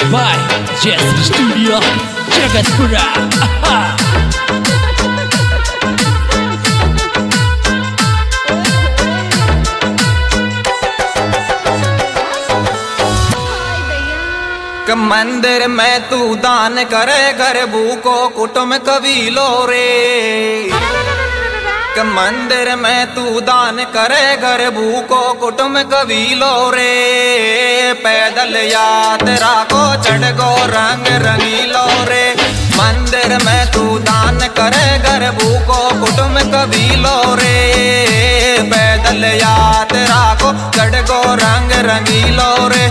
by Jazz Studio Jagatpura. कि मंदिर में तू दान करे गरीबू को कुटुम कबीलो रे। कि मंदिर में तू दान करे गरीबू को कुटुम कबीलो रे। पैदल यात्रा को चढ़ गो रंग रंगीलो रे। मंदिर में तू दान करे गरीबू को कुटुम कबीलो रे। पैदल यात्रा को चढ़ गो रंग रंगीलो रे।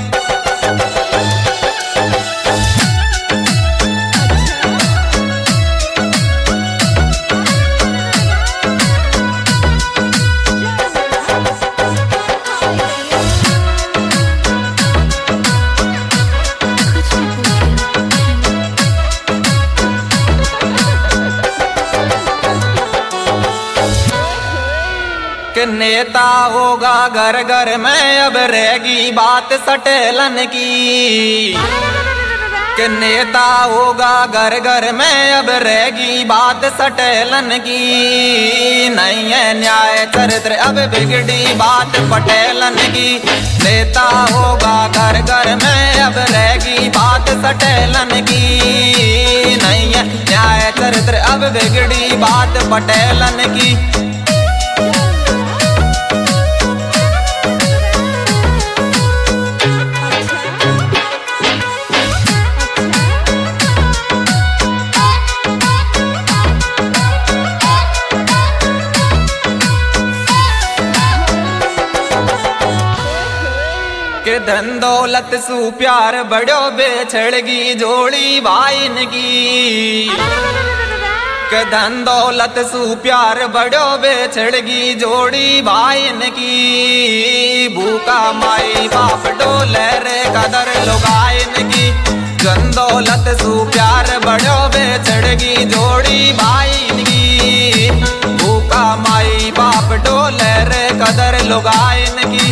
कि नेता होगा घर घर में अब रहेगी बात सटेलन की। कि नेता होगा घर घर में अब रहेगी बात सटेलन की। नहीं है न्याय चरित्र अब बिगड़ी बात पटेलन की। नेता होगा घर घर में अब रहेगी बात सटेलन की। नहीं है न्याय चरित्र अब बिगड़ी बात पटेलन की। के धन दौलत सु प्यार बड़ो बेछड़गी जोड़ी भाईन की। के धन दौलत सु प्यार बड़ो बेछड़गी जोड़ी भाईन की। भूखा माई बाप डोले रे कदर लुगाइन की। धन दौलत सु प्यार बड़ो बेछड़गी जोड़ी भाईन की। भूखा माई बाप डोले रे कदर लुगाइन की।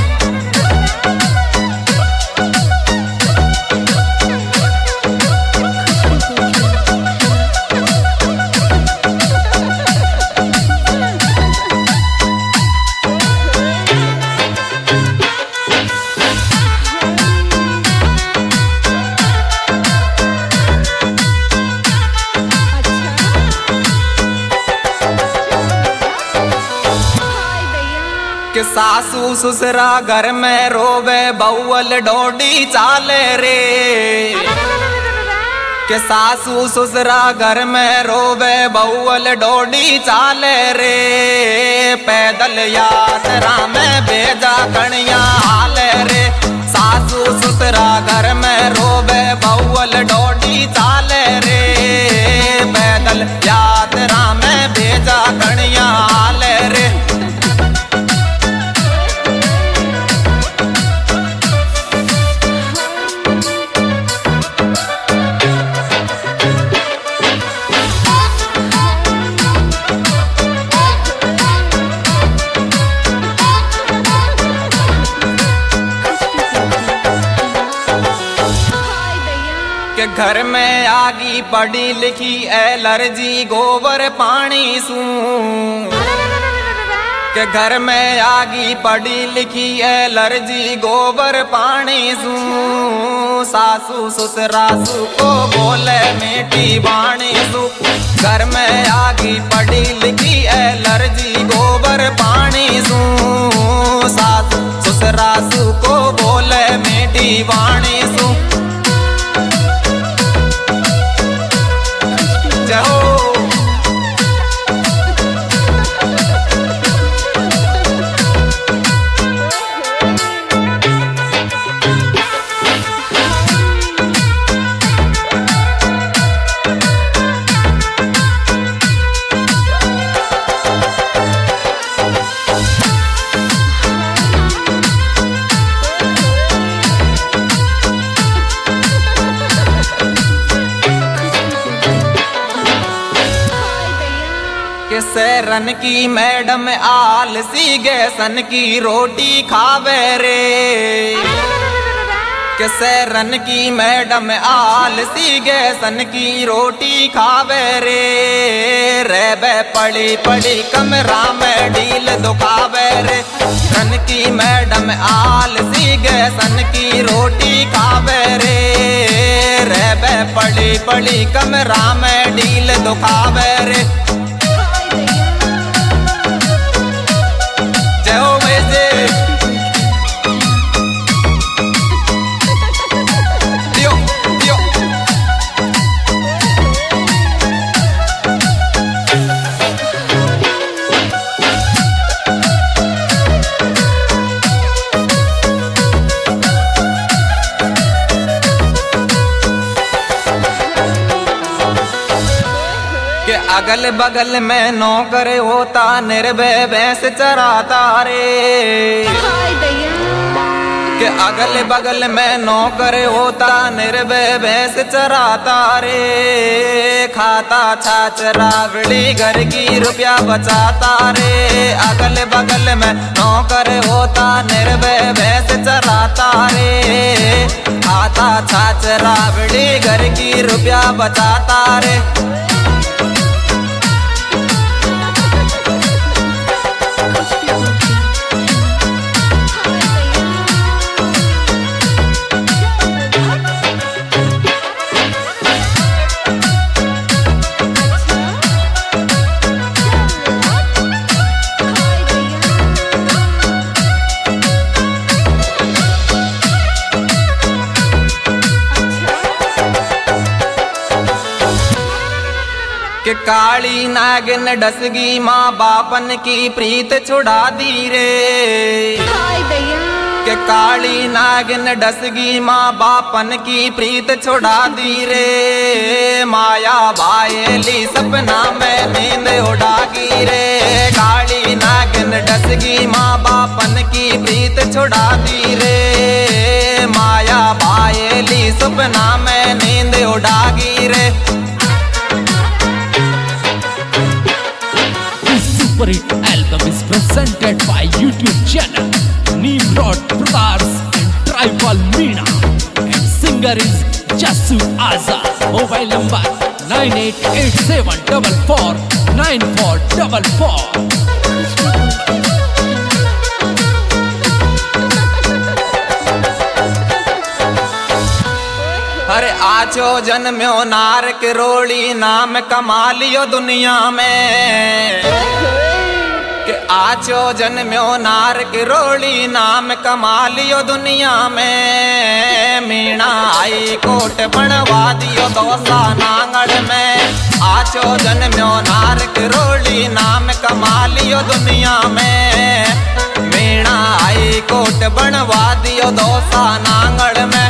कि सासू ससुरा घर में रोवे बउल डोडी चाले रे। कि सासू ससुरा घर में रोवे बउल डोडी चाले रे। पैदल यात्रा में भेजा कणिया हाले रे। सासू ससुरा घर में रोवे बउल डोडी चाले रे। पैदल यात्रा में भेजा कणिया हाले रे। के घर में आगी पढ़ी लिखी एलर्जी गोबर पानी सू। के घर में आगी पढ़ी लिखी एलर्जी गोबर पानी सू। सासू ससुरा सु को बोले मीठी बाणी सू। घर में आगी पढ़ी लिखी एलर्जी गोबर पानी सू। सासू ससुरा सु को बोले मीठी बाणी सू। सैरन की मैडम आलसी गैसन की रोटी खावे रे। के सैरन की मैडम आलसी गैसन की रोटी खावे रे रहबे पड़ी पड़ी कमरा में ढील दुखावे रे। रन की मैडम आलसी गैसन की रोटी खावे रे रहबे पड़ी पड़ी कमरा में ढील दुखावे रे। जय हो वैसे अगल बगल में नौकर होता निर्भय भैंस चराता रे। के अगल बगल में नौकर होता निर्भय भैंस चराता रे खाता छाछ रावड़ी घर की रुपया बचाता रे। अगल बगल में नौकर होता निर्भय भैंस चराता रे खाता छाछ रावड़ी घर की रुपया बचाता रे। के काली नागिन डसगी माँ बापन की प्रीत छुड़ा दी रे। के काली नागिन डसगी माँ बापन की प्रीत छुड़ा दी रे माया भायली सपना में नींद उड़ागी रे। काली नागिन डसगी माँ बापन की प्रीत छुड़ा दी रे माया भायली सपना में नींद उड़ागी रे। Super hit album is presented by YouTube channel Nimrod Brothers and Tribal Meena, and singer is Jassu Azad. Mobile number 9887449444. अरे आजो जन्म्यो नार के रोड़ी नाम कमा लियो दुनिया में। कि आजो जन्म्यो नार के रोड़ी नाम कमा लियो दुनिया में। मीणा आई कोट बनवा दियो दोसा नांगड़ में। आजो जन्म्यो नार के रोड़ी नाम कमा लियो दुनिया में। मीणा आई कोट बनवा दियो दोसा नांगड़ में।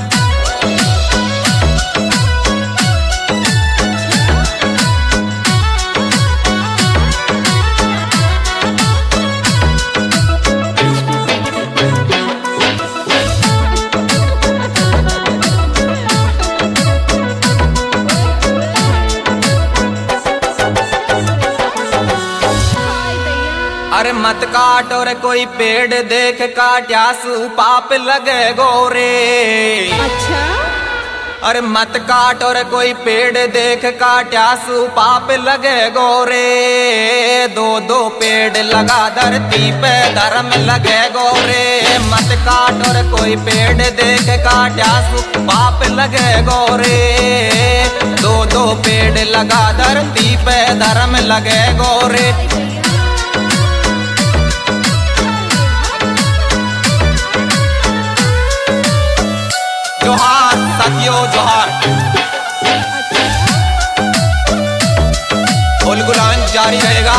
अरे मत काट और कोई पेड़ देख काट्यासू पाप लगे गोरे। अच्छा? अरे मत काट और कोई पेड़ देख काट्यासू पाप लगे गोरे। दो दो पेड़ लगा धरती पे धर्म लगे गोरे। मत काट और कोई पेड़ देख काट्यासू पाप लगे गोरे। दो दो पेड़ लगा धरती पे धर्म लगे गोरे। जोहार साथियों जोहार। गुलगुलान जारी रहेगा।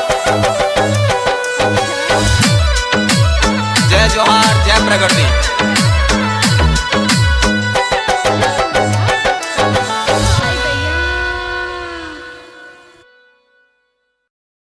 जय जोहार जय प्रगति।